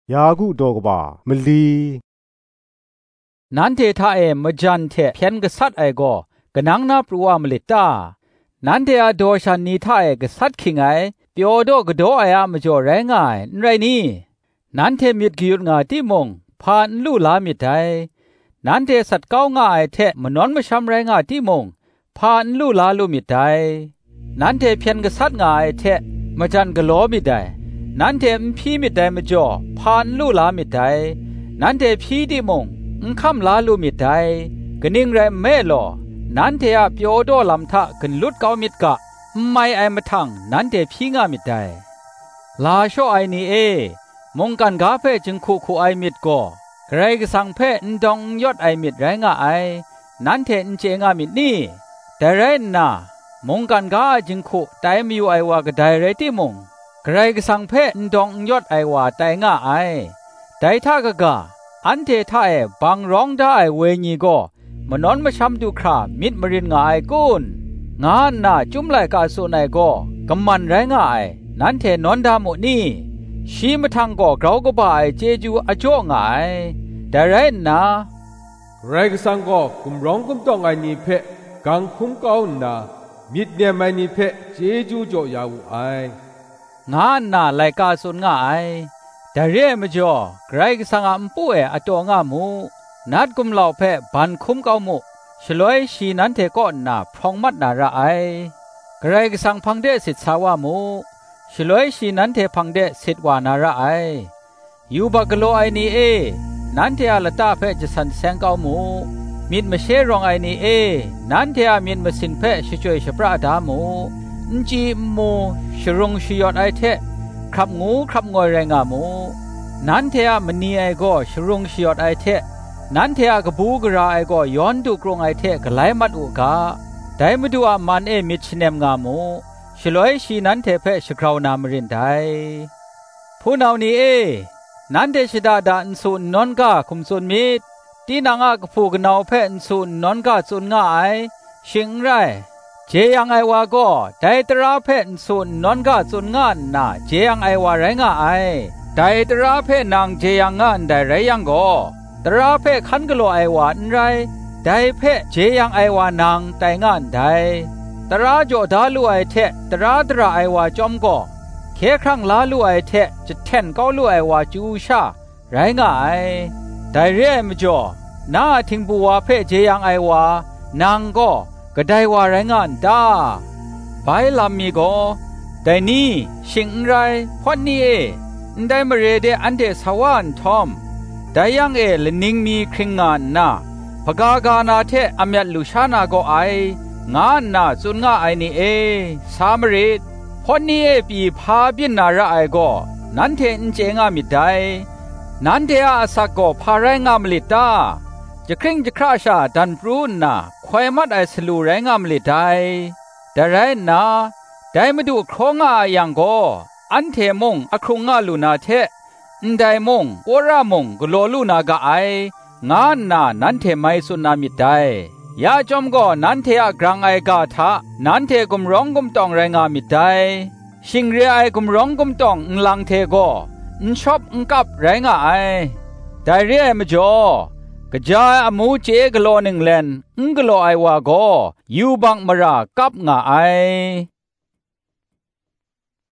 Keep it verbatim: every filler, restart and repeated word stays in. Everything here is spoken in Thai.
ยากุดอกบามลีนันเทท่าเอมจันเทเพียนกษัตริย์ไอโกกนังนาปรัวมลิตานันเทอโดชันนีท่าเอกษัตริย์คิงไอเปียวโดกโดอายามจ่อแรงไงไรนี่นันเทมิดกิยุดงาที่มงพานลู่ลามิดไทนันเทสัตว์เก้าง่ายเทมนอนมาช้ำแรงงาที่มงพานลู่ลาลูมิดไทนันเทเพียนกษัตริย์ง่ายเทมาจันกโลมิดไทนันเทมพีมิดไทมาจ่อพานลู่ลามิดไทนันเทพีที่มงอุ้งคำลาลูมิดไทกนิ่งแรมเมลอนันเทอะเปียวโดลำทะกันลุดเก้ามิดกะไม่ไอมาทังนันเทพีงามิดไทลาโชไอนี่เอมงกันกาเพจึงคู่คู่ไอมิดก็ใครก็สั่งเพนดองยอดไอมิดไรงาไอนั้นเทนเจงามิดนี่แต่ไรน่ะมงกันกาจึงคู่แต่ไม่อยู่ไอว่าก็ได้ไรที่มงใครก็สั่งเพนดองยอดไอว่าแต่งาไอแต่ถ้ากะกะอันเทท่าเอบางร้องได้เวญีก็มานอนมาช้ำดูครามิดมรินงาไอกุนงานน่ะจุ่มไหลกาสุนัยก็กำมันไรงาไอนั้นเทนอนดามุนี่ชีมทังก็เราก็บ่ายเจจูอจ่อไงแต่ไรนะไรก็สังก็กุมร้องกุมต้องไงนี่เพะกังคุ้มเก้านะมิดเนี่ยไม่นี่เพะเจจูจ่อยาวไองานน่ะไลกาสุนง่ายแต่เรื่องมจ่อไรก็สังอัมป่วยอจ่องามูนัดกุมเหล่าเพะบันคุ้มเก้ามุฉลอยชีนั้นเทก็น่ะพรองมัดนาระไอไรก็สังพังเดสิทสาวามูฉลอยชีนั้นเทพังเดสิทวานาระไอยูบักโลไอนี่เอนันเทอาลตาเพจะสันแสงเก้ามูมิดมาเชรองไอนี่เอนันเทอามิดมาสินเพช่วยชปราดามูนจีมูชรงชยอดไอเทขับงูขับงอยแรงามูนันเทอามันนีไอก็ชรงชยอดไอเทนันเทอากบูกราไอก็ย้อนดูกรงไอเทกไลมัดอุกาแต่มาดูอามันเอมิดชเนมงามูฉลอยชีนันเทเพชคราวนามรินไทผู้นานี้เอนันเทชดาดาอินสุนนนกาคุมสุนมิดตีนางากผูกนาวเพอินสุนนนกาสุนง่ายชิงไรเจยังไอวาก็ไดตราเพอินสุนนนกาสุนง่านน่ะเจยังไอวาไรง่ายไดตราเพนางเจยังง่านไดไรยังก็ตราเพขันกโลไอวานไรไดเพเจยังไอวานางไตงานไดตราโจดาลูไอเทตราตราไอวาจอมก็เคครั้งลาลูไอเทจะแทนก็ลูไอวาจูชาไรง่ายแต่เรื่องมจ่อน้าทิ้งบัวเพเจยังไอวานางก็ก็ได้ว่าไรงานตาไปลามีก็แต่นี่ชิงไรพอนี่เอได้มาเรเดอันเดสวานทอมแต่ยังเอลนิงมีคริงงานนะพกากานาเทอเมลุชานาก็ไองานน่ะสุนง่าไอนี่เอสามริดพอนี่เอปีพาบินนาระไอก็นันเทนเจงามิได้นันเทอาสักก็พาแรงามลิตาจะคริงจะคราชาดันปรูนน่ะควายมัดไอสลูแรงามลิได้แต่ไรนะได้มาดูโครงอายังก็อันเทมงอครุงอาลูนาเทนไดมงโอรามงกโลลูนากะไองานน่ะนันเทไม่สุนามิได้ยาจอมก็นันเทอะกรังไอกาทะนันเทกุมร้องกุมตองแรงามิได้ชิงเรียไอกุมร้องกุมตองอุลังเทก็อุชอบอุกับแรงาไอแต่เรียมจ่อกระจายอมูเจกโลนึงเลนอุกโลไอวาก็ยูบังมรากับงาไอ